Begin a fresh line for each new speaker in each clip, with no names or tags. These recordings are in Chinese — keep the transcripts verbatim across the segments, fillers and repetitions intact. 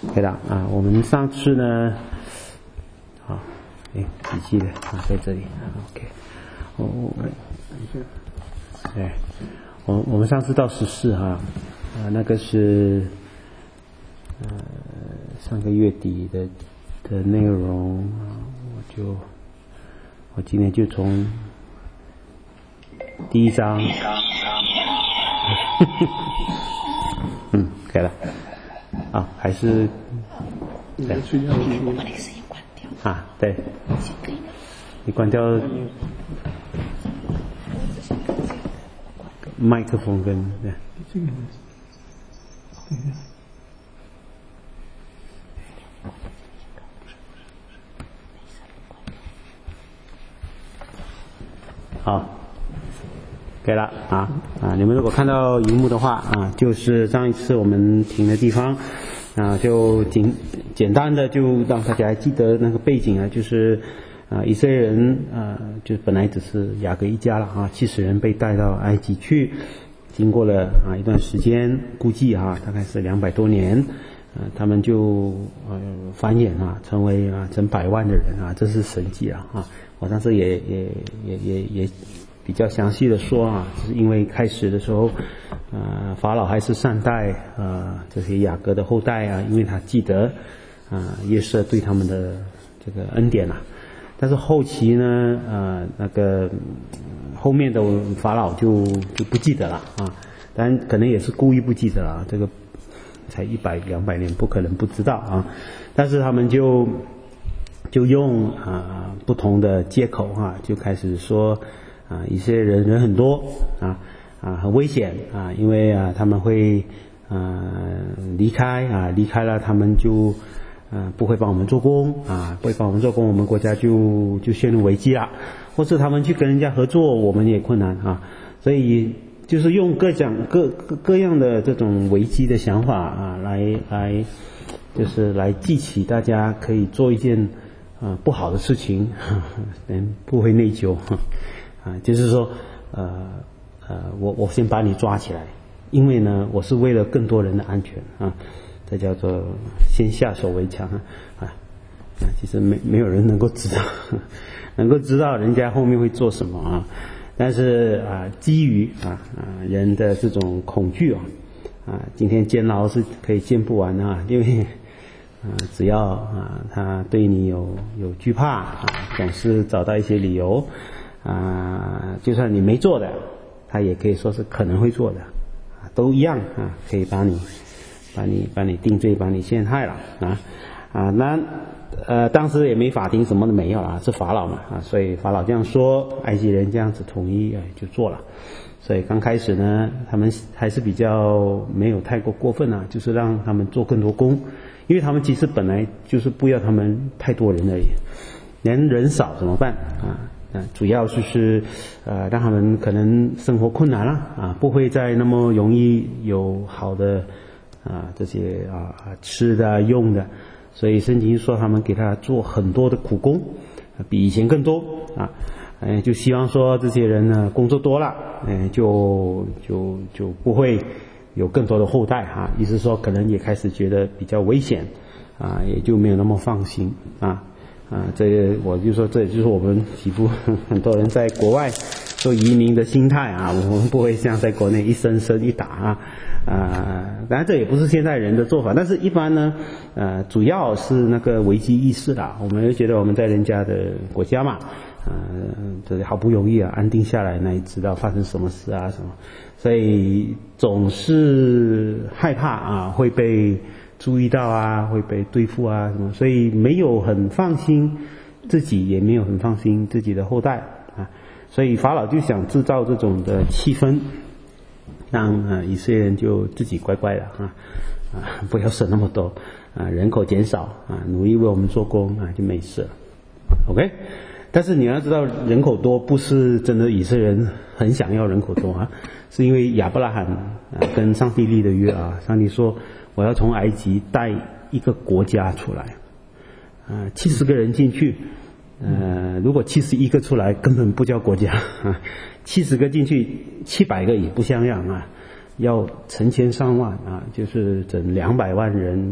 对的啊，我们上次呢，好，哎，笔记的啊，在这里 ，OK， 我我对，我我们上次到十四哈，啊，那个是呃上个月底的的内容啊，我就我今天就从第一章，嗯，可以了。啊，还是
你在睡觉继续。
我把那个声音关掉。
啊，对。你关掉麦克风跟对。
这个。
好。可以了啊啊！你们如果看到荧幕的话啊，就是上一次我们停的地方啊，就简简单的就让大家记得那个背景啊，就是啊以色列人啊，就本来只是雅各一家了啊，七十人被带到埃及去，经过了啊一段时间，估计啊大概是两百多年，啊他们就呃繁衍啊，成为啊成百万的人啊，这是神迹啊啊！我当时也也也也也。比较详细的说啊，就是因为开始的时候，呃，法老还是善待呃这些雅各的后代啊，因为他记得啊、呃、约瑟对他们的这个恩典啊。但是后期呢，呃，那个后面的法老就就不记得了啊，当然可能也是故意不记得了，这个才一百两百年，不可能不知道啊。但是他们就就用啊、呃、不同的借口啊，就开始说。啊，以色列人人很多啊啊，很危险啊，因为啊他们会啊离开啊，离开了他们就啊不会帮我们做工啊，不会帮我们做工，我们国家就就陷入危机了，或是他们去跟人家合作，我们也困难啊，所以就是用各讲各各各样的这种危机的想法啊，来来就是来激起大家可以做一件啊不好的事情，人不会内疚。啊，就是说，呃呃，我我先把你抓起来，因为呢，我是为了更多人的安全啊，这叫做先下手为强啊啊，其实没没有人能够知道，能够知道人家后面会做什么啊，但是啊，基于啊啊人的这种恐惧啊啊，今天监牢是可以监不完的啊，因为啊只要啊他对你有有惧怕啊，总是找到一些理由。啊，就算你没做的，他也可以说是可能会做的，啊，都一样啊，可以把你、把你、把你定罪，把你陷害了啊啊！那呃，当时也没法庭，什么都没有啊，是法老嘛啊，所以法老这样说，埃及人这样子同意啊，就做了。所以刚开始呢，他们还是比较没有太过过分啊，就是让他们做更多工，因为他们其实本来就是不要他们太多人而已，连人少怎么办啊？啊，主要就是呃，让他们可能生活困难了啊，不会再那么容易有好的啊这些啊吃的用的，所以圣经说他们给他做很多的苦工，比以前更多啊，哎，就希望说这些人呢工作多了，哎，就就就不会有更多的后代哈，意思说可能也开始觉得比较危险啊，也就没有那么放心啊。啊，这个我就说，这也就是我们几乎很多人在国外做移民的心态啊，我们不会像在国内一生生一打啊，啊，当然这也不是现在人的做法，但是一般呢，呃，主要是那个危机意识啦，我们就觉得我们在人家的国家嘛，呃，这好不容易啊安定下来，那也知道发生什么事啊什么，所以总是害怕啊会被注意到啊，会被对付啊什么，所以没有很放心自己，也没有很放心自己的后代啊，所以法老就想制造这种的气氛，让啊以色列人就自己乖乖的啊啊不要省那么多啊，人口减少啊，努力为我们做工啊，就没事了 ，OK。但是你要知道，人口多不是真的以色列人很想要人口多啊，是因为亚伯拉罕啊跟上帝立的约啊，上帝说。我要从埃及带一个国家出来，啊，七十个人进去，呃，如果七十一个出来，根本不叫国家，啊，七十个进去，七百个也不像样啊，要成千上万啊，就是整两百万人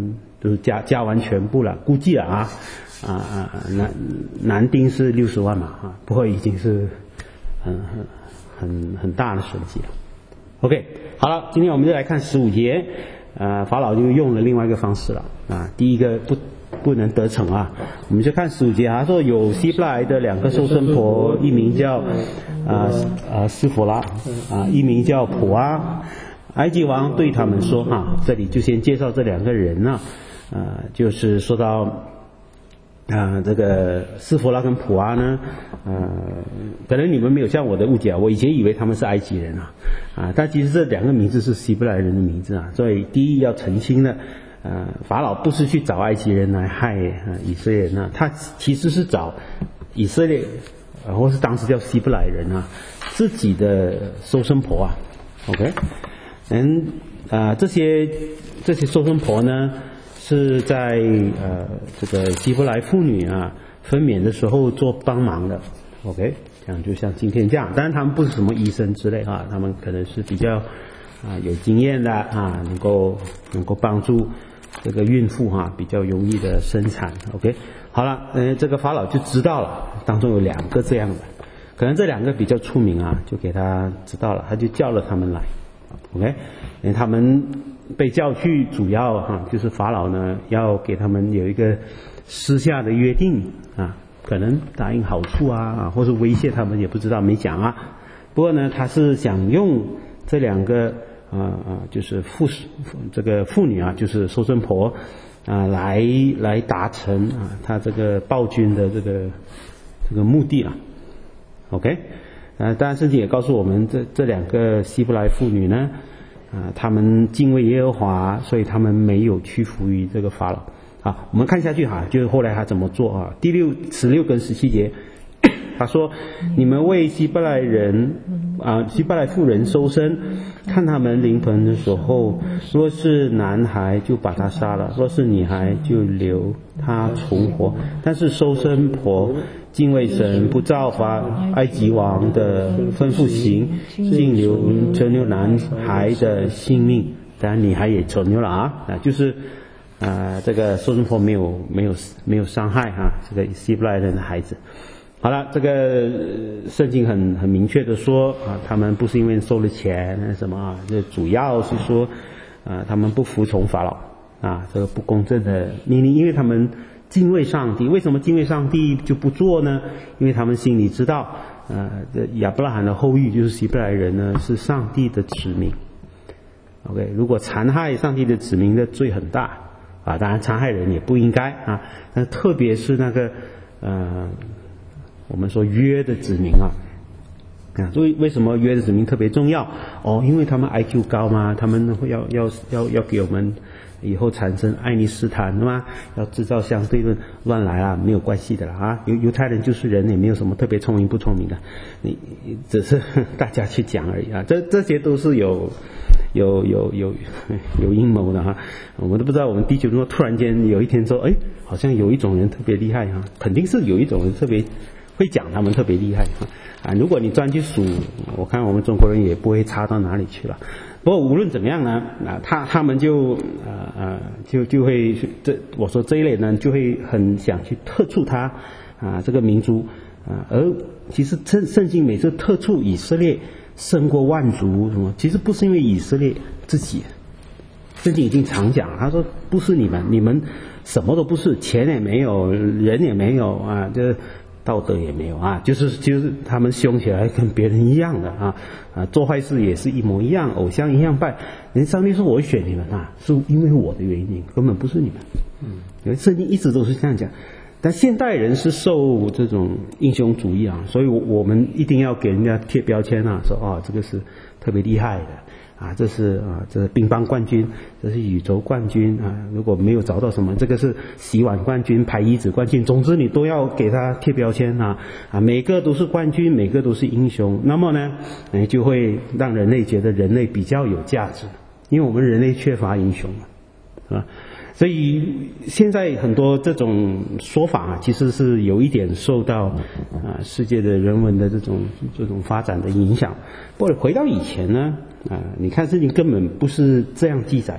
就是加加完全部了，估计了啊啊啊男男丁是六十万嘛啊，不过已经是很很很很大的损失了。OK， 好了，今天我们就来看十五节，呃，法老就用了另外一个方式了啊，第一个不不能得逞啊，我们就看十五节，他说有希伯来的两个收生婆，一名叫啊啊斯弗拉啊，一名叫普阿。埃及王对他们说啊，这里就先介绍这两个人啊，呃，就是说到啊、呃、这个斯弗拉跟普阿呢，呃，可能你们没有像我的误解啊，我以前以为他们是埃及人啊，啊，但其实这两个名字是希伯来人的名字啊，所以第一要澄清的，呃，法老不是去找埃及人来害啊以色列人啊，他其实是找以色列，呃，或是当时叫希伯来人啊，自己的收生婆啊 ，OK。嗯啊、呃，这些这些收生婆呢，是在呃这个希伯来妇女啊分娩的时候做帮忙的 ，OK， 这样就像今天这样，当然他们不是什么医生之类啊，他们可能是比较啊、呃、有经验的啊，能够能够帮助这个孕妇哈、啊、比较容易的生产 ，OK， 好了，呃这个法老就知道了，当中有两个这样的，可能这两个比较出名啊，就给他知道了，他就叫了他们来。OK， 因为他们被叫去，主要哈、啊、就是法老呢要给他们有一个私下的约定啊，可能答应好处啊，啊或是威胁他们也不知道，没讲啊。不过呢，他是想用这两个啊啊，就是妇这个妇女啊，就是收生婆啊，来来达成啊他这个暴君的这个这个目的啊。OK。呃，当然圣经也告诉我们，这这两个希伯来妇女呢，啊、呃，他们敬畏耶和华，所以他们没有屈服于这个法老。好，我们看下去哈，就是后来他怎么做啊？第六十六跟十七节，他说：“你们为希伯来人啊、呃，希伯来妇人收生，看他们临盆的时候，若是男孩就把他杀了，若是女孩就留他存活。但是收生婆敬畏神，不照法埃及王的吩咐行，竟留存留男孩的性命。当然女孩也存留了啊，啊，就是啊、呃，这个收生婆没有没有没有伤害哈、啊，这个希伯来人的孩子。”好了，这个圣经很很明确的说啊，他们不是因为收了钱什么啊，这主要是说啊，他们不服从法老啊，这个不公正的命令，因为他们敬畏上帝。为什么敬畏上帝就不做呢？因为他们心里知道，呃，这亚伯拉罕的后裔就是希伯来人呢，是上帝的子民。OK， 如果残害上帝的子民的罪很大啊，当然残害人也不应该啊，但特别是那个呃。我们说约的子民啊，啊，所以为什么约的子民特别重要？哦，因为他们 I Q 高嘛，他们会要要要要给我们以后产生爱因斯坦，对吗？要制造相对论，乱来啊，没有关系的啦啊。犹犹太人就是人，也没有什么特别聪明不聪明的，你只是大家去讲而已啊。这这些都是有有有有有阴谋的哈，我们都不知道我们地球中突然间有一天说，哎，好像有一种人特别厉害哈，肯定是有一种人特别。会讲他们特别厉害啊！如果你专去数，我看我们中国人也不会差到哪里去了。不过无论怎么样呢，啊，他他们就呃呃就就会这我说这一类人就会很想去特触他啊这个民族啊，而其实圣圣经每次特触以色列胜过万族什么，其实不是因为以色列自己，圣经已经常讲，他说不是你们，你们什么都不是，钱也没有，人也没有啊，这。道德也没有啊，就是就是他们凶起来跟别人一样的啊啊，做坏事也是一模一样，偶像一样拜。人上帝说我选你们啊，是因为我的原因，根本不是你们。嗯，因为圣经一直都是这样讲，但现代人是受这种英雄主义啊，所以我们一定要给人家贴标签啊，说啊这个是特别厉害的。啊，这是啊，这是乒乓冠军，这是宇宙冠军啊！如果没有找到什么，这个是洗碗冠军、排遗子冠军，总之你都要给他贴标签啊！啊，每个都是冠军，每个都是英雄，那么呢，哎，就会让人类觉得人类比较有价值，因为我们人类缺乏英雄嘛，啊，所以现在很多这种说法啊，其实是有一点受到啊世界的人文的这种这种发展的影响。不过回到以前呢。啊，你看圣经根本不是这样记载的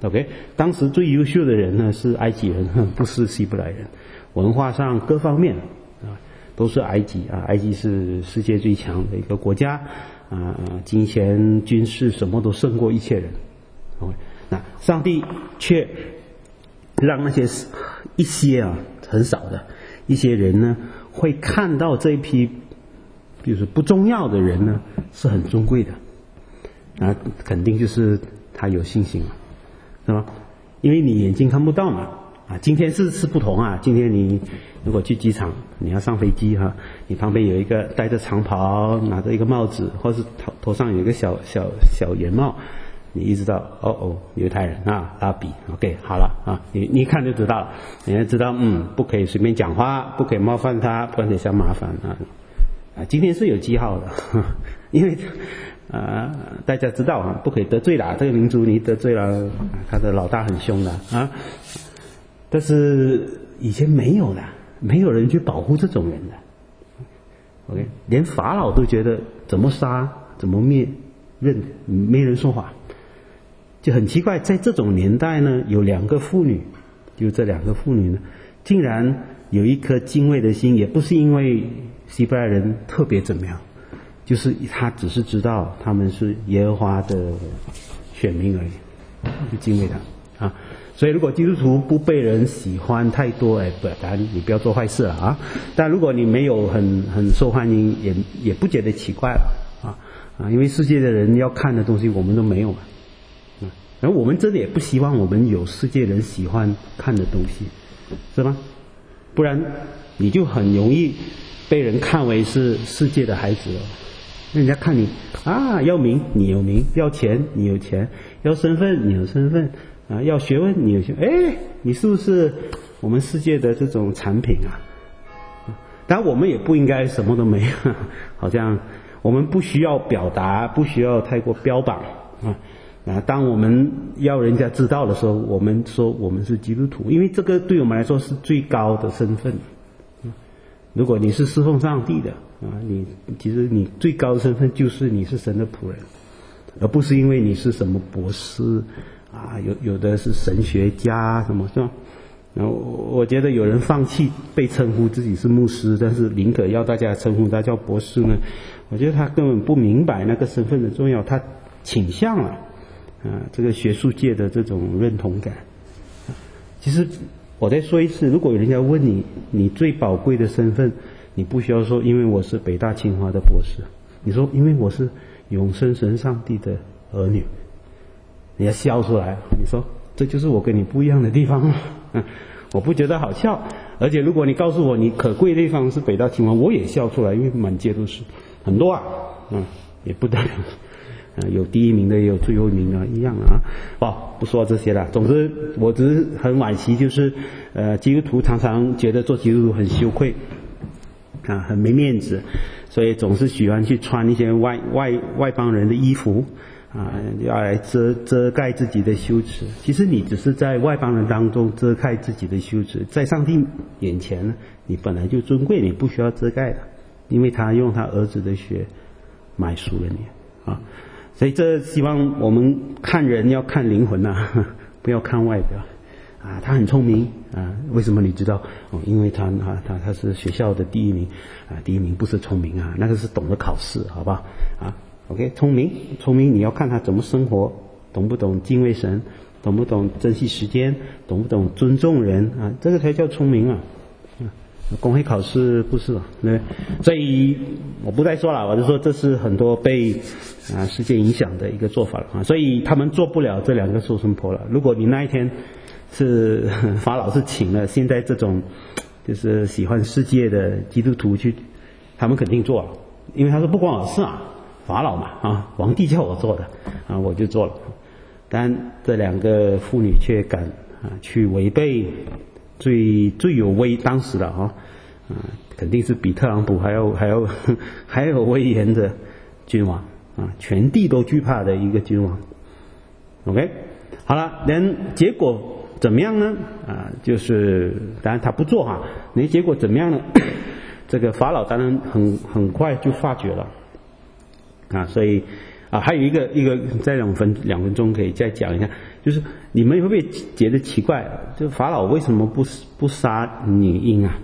OK， 当时最优秀的人呢是埃及人，不是希伯来人，文化上各方面啊都是埃及啊，埃及是世界最强的一个国家啊，金钱、军事什么都胜过一切人。OK， 那上帝却让那些一些啊很少的一些人呢，会看到这一批就是不重要的人呢是很尊贵的，啊，肯定就是他有信心了。是吧？因为你眼睛看不到嘛，啊，今天是是不同啊。今天你如果去机场，你要上飞机哈、啊，你旁边有一个戴着长袍，拿着一个帽子，或是头头上有一个小小小檐帽，你一知道，哦哦，犹太人啊，拉比 ，OK， 好了啊，你你一看就知道了，你要知道，嗯，不可以随便讲话，不可以冒犯他，不然等下麻烦啊。啊，今天是有记号的，呵因为。啊，大家知道啊，不可以得罪啦。这个民族你得罪了，他的老大很凶的啊。但是以前没有的，没有人去保护这种人的。OK， 连法老都觉得怎么杀怎么灭，任没人说话，就很奇怪。在这种年代呢，有两个妇女，就这两个妇女呢，竟然有一颗敬畏的心，也不是因为希伯来人特别怎么样。就是他只是知道他们是耶和华的选民而已，就敬畏他啊。所以如果基督徒不被人喜欢太多，哎，不，当然你不要做坏事了啊。但如果你没有很很受欢迎，也也不觉得奇怪了啊啊，因为世界的人要看的东西我们都没有嘛，啊，然后我们真的也不希望我们有世界人喜欢看的东西，是吗？不然你就很容易被人看为是世界的孩子了。人家看你啊，要名你有名，要钱你有钱，要身份你有身份啊，要学问你有学问，哎，你是不是我们世界的这种产品啊？当然我们也不应该什么都没有，好像我们不需要表达，不需要太过标榜啊啊！当我们要人家知道的时候，我们说我们是基督徒，因为这个对我们来说是最高的身份。如果你是侍奉上帝的啊，你其实你最高的身份就是你是神的仆人，而不是因为你是什么博士啊，有有的是神学家什么是吧？然后我觉得有人放弃被称呼自己是牧师，但是宁可要大家称呼他叫博士呢，我觉得他根本不明白那个身份的重要，他倾向了啊这个学术界的这种认同感。其实我再说一次，如果人家问你你最宝贵的身份，你不需要说因为我是北大清华的博士，你说因为我是永生神上帝的儿女，你要笑出来，你说这就是我跟你不一样的地方吗？嗯，我不觉得好笑，而且如果你告诉我你可贵的地方是北大清华，我也笑出来，因为满街都是很多啊，嗯，也不代表啊，有第一名的也有最后一名的一样啊。哦，不说这些了。总之，我只是很惋惜，就是呃，基督徒常常觉得做基督徒很羞愧啊，很没面子，所以总是喜欢去穿一些外外外邦人的衣服啊，要来遮遮盖自己的羞耻。其实你只是在外邦人当中遮盖自己的羞耻，在上帝眼前呢，你本来就尊贵，你不需要遮盖的，因为他用他儿子的血买赎了你啊。所以这希望我们看人要看灵魂啊，不要看外表啊。他很聪明啊，为什么你知道？哦，因为他啊，他他是学校的第一名啊，第一名不是聪明啊，那个是懂得考试，好吧？啊 ，OK， 聪明，聪明，你要看他怎么生活，懂不懂敬畏神，懂不懂珍惜时间，懂不懂尊重人啊，这个才叫聪明啊。公会考试不是吧？对，所以我不再说了，我就说这是很多被啊世界影响的一个做法了啊，所以他们做不了这两个收生婆了。如果你那一天是法老是请了现在这种就是喜欢世界的基督徒去，他们肯定做了，因为他说不关我事啊，法老嘛啊，皇帝叫我做的啊，我就做了。但这两个妇女却敢啊去违背最最有威当时的哈啊，肯定是比特朗普还要还要还有威严的君王啊，全地都惧怕的一个君王。OK， 好了，那结果怎么样呢？啊，就是当然他不做哈，那结果怎么样呢？这个法老当然很很快就发觉了啊，所以啊还有一个一个在两分两分钟可以再讲一下，就是你们会不会觉得奇怪？就法老为什么不不杀女婴啊？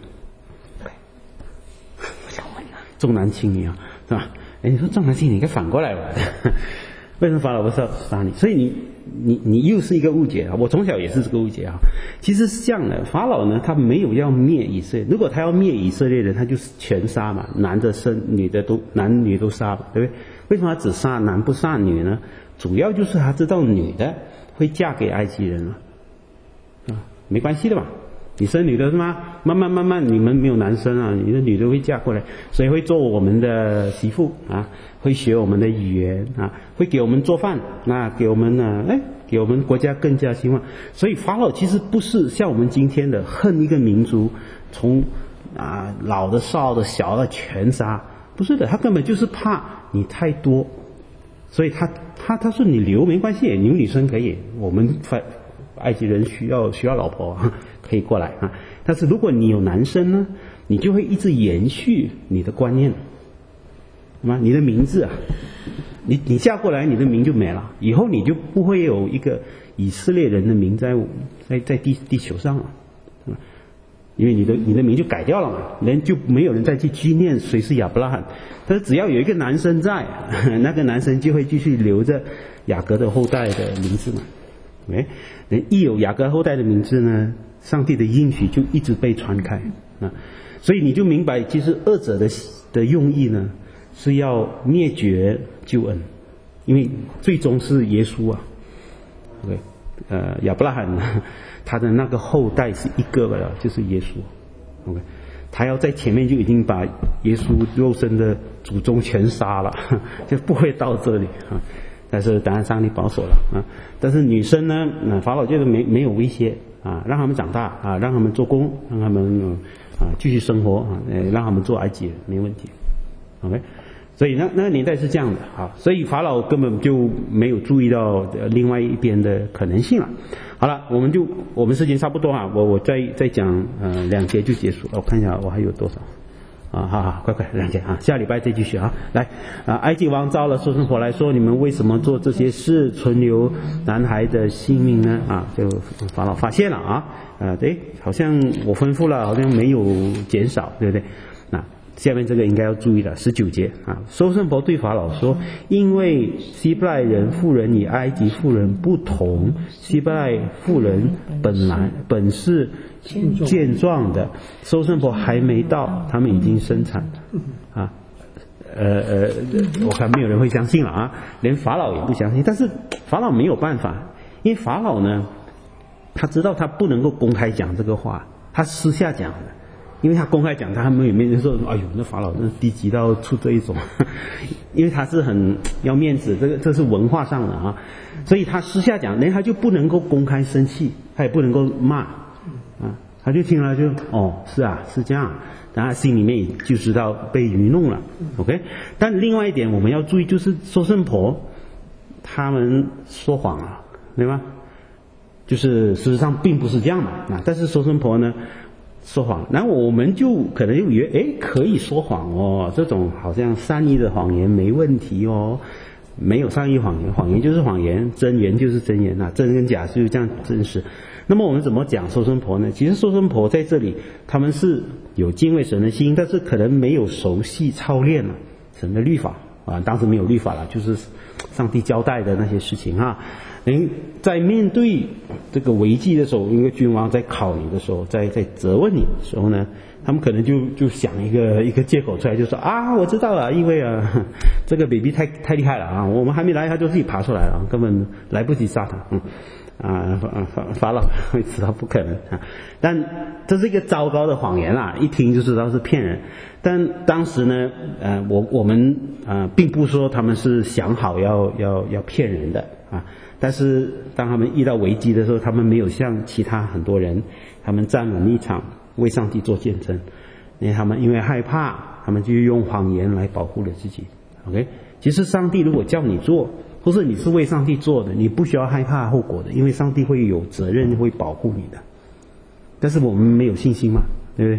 重男轻女啊，是吧？哎，你说重男轻女应该反过来吧？为什么法老不是要杀你？所以你你你又是一个误解啊！我从小也是这个误解啊。其实是这样的，法老呢，他没有要灭以色列。如果他要灭以色列人，他就是全杀嘛，男的生，女的都男女都杀嘛，对不对？为什么他只杀男不杀女呢？主要就是他知道女的会嫁给埃及人了，啊，没关系的嘛。你生女的是吗？慢慢慢慢，你们没有男生啊，你的女的会嫁过来，所以会做我们的媳妇啊，会学我们的语言啊，会给我们做饭，那给我们呢，哎，给我们国家更加兴旺。所以法老其实不是像我们今天的恨一个民族，从啊老的、少的、小的全杀，不是的，他根本就是怕你太多，所以他他他说你留没关系，你们女生可以，我们反埃及人需要需要老婆。可以过来啊，但是如果你有男生呢，你就会一直延续你的观念，什么？你的名字啊，你你嫁过来，你的名就没了，以后你就不会有一个以色列人的名在在在地地球上了，因为你的你的名就改掉了嘛，人就没有人再去纪念谁是亚伯拉罕，但是只要有一个男生在，那个男生就会继续留着雅各的后代的名字嘛，哎，人一有雅各后代的名字呢，上帝的应许就一直被传开啊，所以你就明白，其实二者的的用意呢，是要灭绝救恩，因为最终是耶稣啊 ，OK， 呃，亚伯拉罕他的那个后代是一个了，就是耶稣 ，OK， 他要在前面就已经把耶稣肉身的祖宗全杀了，就不会到这里啊。但是当然上帝保守了啊，但是女生呢，那法老觉得没没有威胁啊，让他们长大啊，让他们做工，让他们、呃、啊继续生活啊，呃，让他们做埃及人没问题 ，OK， 所以那那个年代是这样的啊，所以法老根本就没有注意到另外一边的可能性了。好了，我们就我们时间差不多啊，我我再再讲呃两节就结束了，我看一下我还有多少。啊，好好，快快两节啊，下礼拜再继续啊。来啊，埃及王召了收生婆来说，你们为什么做这些事，存留男孩的性命呢？啊，就法老发现了啊，啊，对，好像我吩咐了，好像没有减少，对不对？那下面这个应该要注意了，十九节啊，收生婆对法老说，因为希伯来人妇人与埃及妇人不同，希伯来妇人本来本是健壮的，收生婆还没到，他们已经生产啊，呃呃，我看没有人会相信了啊，连法老也不相信，但是法老没有办法，因为法老呢，他知道他不能够公开讲这个话，他私下讲的，因为他公开讲，他没有没人说，哎呦，那法老那低级到出这一种，因为他是很要面子，这个这是文化上的啊，所以他私下讲，人他就不能够公开生气，他也不能够骂。啊，他就听了就哦，是啊，是这样，然后心里面就知道被愚弄了 ，OK。但另外一点我们要注意，就是收生婆他们说谎了，对吧？就是事实上并不是这样的啊，但是收生婆呢说谎，然后我们就可能就以为，哎，可以说谎哦，这种好像善意的谎言没问题哦。没有善意谎言，谎言就是谎言，真言就是真言啊，真跟假就是这样真实。那么我们怎么讲收生婆呢？其实收生婆在这里他们是有敬畏神的心，但是可能没有熟悉操练了神的律法啊，当时没有律法了，就是上帝交代的那些事情啊。人在面对这个危机的时候，一个君王在考你的时候，在在责问你的时候呢，他们可能就就想一个一个借口出来，就说啊，我知道了，因为啊，这个 baby 太太厉害了啊，我们还没来他就自己爬出来了，根本来不及杀他，嗯啊法法法老会知道不可能啊，但这是一个糟糕的谎言啦，一听就知道是骗人。但当时呢，呃，我我们呃并不说他们是想好要要要骗人的啊，但是当他们遇到危机的时候，他们没有像其他很多人，他们站稳立场为上帝做见证，因为他们因为害怕，他们就用谎言来保护了自己。OK， 其实上帝如果叫你做，或是你是为上帝做的，你不需要害怕后果的，因为上帝会有责任会保护你的。但是我们没有信心嘛，对不对？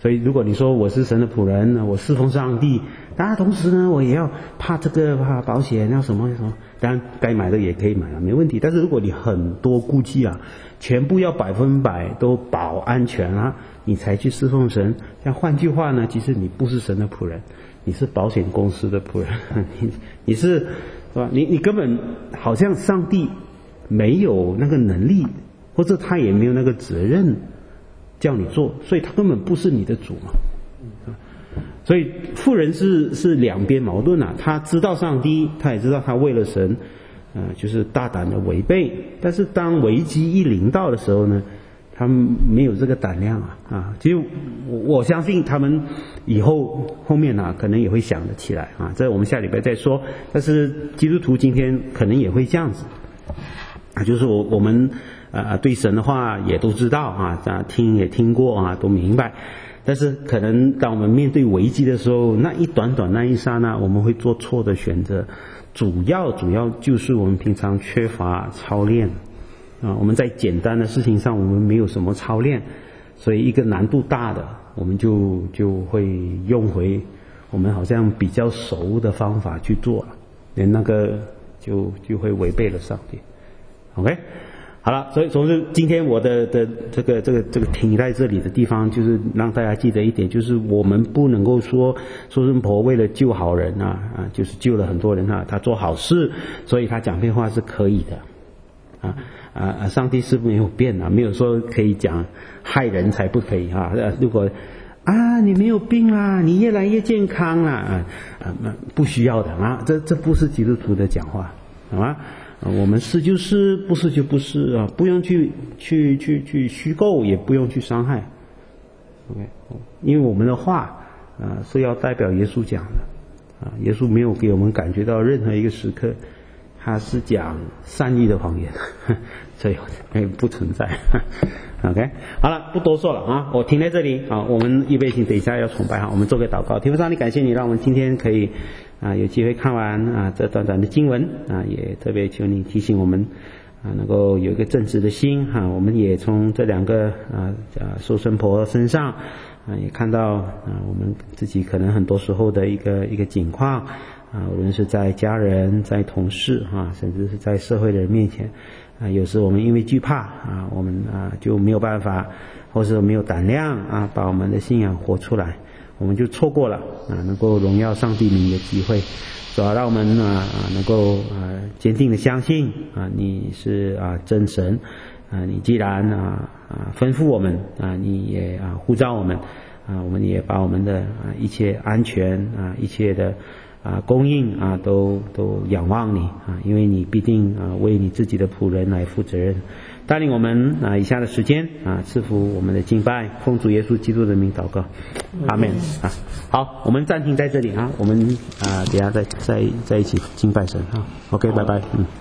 所以如果你说我是神的仆人，我侍奉上帝，当然同时呢我也要怕这个怕保险要什么什么，当然该买的也可以买啊，没问题。但是如果你很多顾忌啊，全部要百分百都保安全啊，你才去侍奉神，像换句话呢，其实你不是神的仆人，你是保险公司的仆人，你你是是吧？你你根本好像上帝没有那个能力，或者他也没有那个责任叫你做，所以他根本不是你的主嘛。所以妇人是是两边矛盾啊，他知道上帝，他也知道他为了神，呃，就是大胆的违背。但是当危机一临到的时候呢，他们没有这个胆量啊啊！其实我我相信他们以后后面啊，可能也会想得起来啊。这我们下礼拜再说。但是基督徒今天可能也会这样子啊，就是我我们呃对神的话也都知道啊，啊听也听过啊，都明白。但是可能当我们面对危机的时候，那一短短那一刹那，我们会做错的选择。主要主要就是我们平常缺乏操练啊，我们在简单的事情上我们没有什么操练，所以一个难度大的，我们就就会用回我们好像比较熟的方法去做了，连那个就就会违背了上帝。OK。好了，所以总之今天我的的这个这个这个停在这里的地方，就是让大家记得一点，就是我们不能够说说神婆为了救好人啊啊，就是救了很多人啊，他做好事，所以他讲骗话是可以的啊啊！上帝是没有变啊，没有说可以讲害人才不可以啊。如果啊你没有病啦，你越来越健康啦啊啊，不需要的啊，这这不是基督徒的讲话，好吗？我们是就是，不是就不是啊，不用去去去去虚构，也不用去伤害。OK， 因为我们的话啊是要代表耶稣讲的啊，耶稣没有给我们感觉到任何一个时刻他是讲善意的谎言，所以不存在。OK， 好了，不多说了啊，我停在这里啊，我们预备起等一下要崇拜哈，我们做个祷告。天父上帝，感谢你让我们今天可以啊有机会看完啊这短短的经文啊，也特别求你提醒我们啊能够有一个正直的心哈、啊，我们也从这两个啊啊收生婆身上啊也看到啊我们自己可能很多时候的一个一个境况啊，无论是在家人、在同事啊，甚至是在社会的人面前。啊，有时我们因为惧怕啊，我们啊就没有办法，或者没有胆量啊，把我们的信仰活出来，我们就错过了啊能够荣耀上帝名的机会。主要让我们啊能够啊坚定的相信啊你是啊真神啊，你既然啊啊吩咐我们啊，你也啊呼召我们啊，我们也把我们的啊一切安全啊一切的。啊，供应啊，都都仰望你啊，因为你必定啊为你自己的仆人来负责任，带领我们啊以下的时间啊赐福我们的敬拜，奉主耶稣基督的名祷告，阿们啊。好，我们暂停在这里啊，我们啊等一下再再再一起敬拜神啊。OK， 拜拜，嗯。